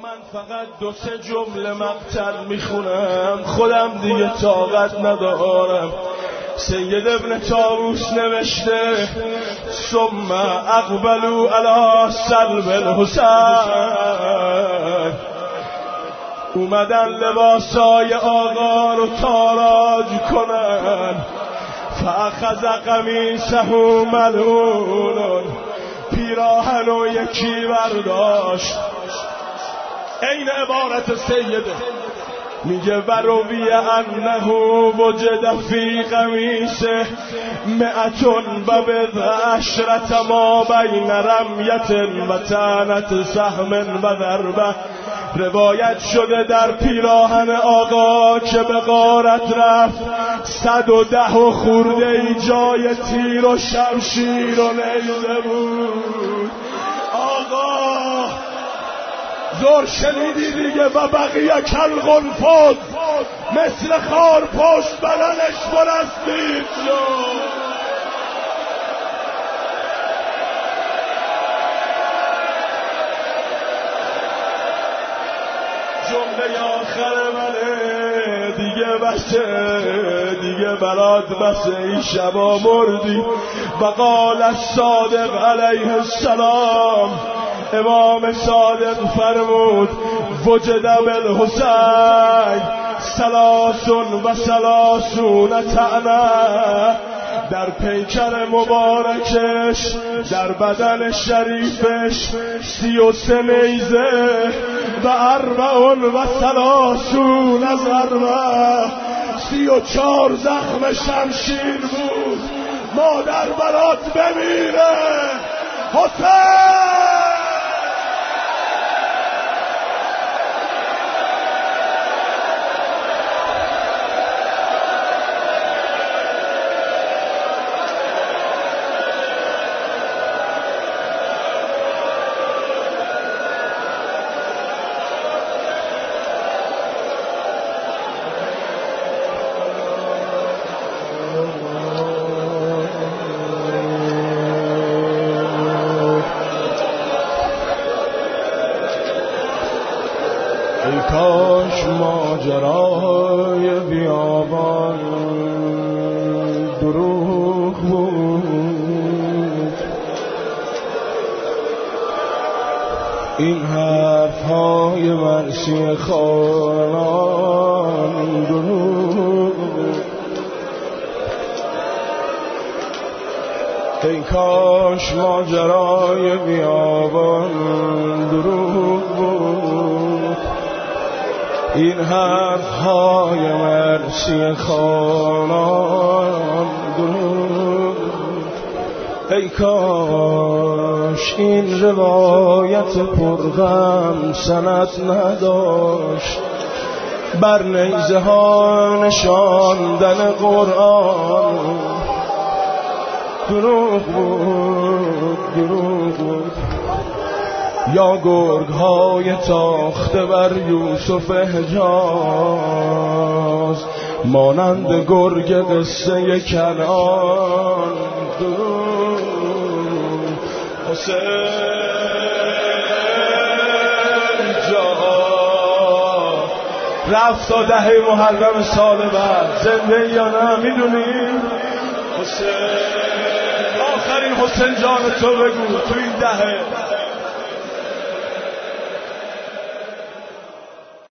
من فقط 2-3 جمله مقتل میخونم، خودم دیگه طاقت ندارم. سید ابن طاووس نوشته ثم اقبلوا علی سلب الحسین، اومدن لباسای آقا رو تاراج کنن. فاخذ قمیصه ملعون، پیراهن و یکی برداشت. این عبارت سیده میگه وروی انه وجد فی قمیصه 110 ما بین رمیت و طعنت سهم و ضربه. روایت شده در پیراهن آقا که به غارت رفت 110 و خورده جای تیر و شمشیر و نیزه بود. آقا زور شنیدی دیگه. و بقیه کالقنفذ، مثل خار پشت بدنش پر از دید شد. جمله آخر منه دیگه بسه، دیگه برات بسه، این شبا مردی. و قال الصادق علیه السلام، امام صادق فرمود وجد بالحسین 33 طعنه، در پیکر مبارکش، در بدن شریفش 33 نیزه و 34 ضربه، 34 زخم شمشیر بود. مادر برات بمیره حسین. ای کاش ماجرای بیابان دروغ بود، این حرفهای مرسی خانان دروغ بود. ای کاش ماجرای بیابان دروغ بود، این حرفهای مرسی خانان دروغ. ای کاش این روایت پرغم سند نداشت، بر نیزه ها نشاندن قرآن دروغ بود، دروغ بود. یا گرگ های تاخته بر یوسف حجاز، مانند گرگ قصه کنعان دروغ. حسین جان رفت تا 10 محرم سال بعد، زنده یا نه میدونی؟ حسین آخرین حسین جان تو بگو تو این 10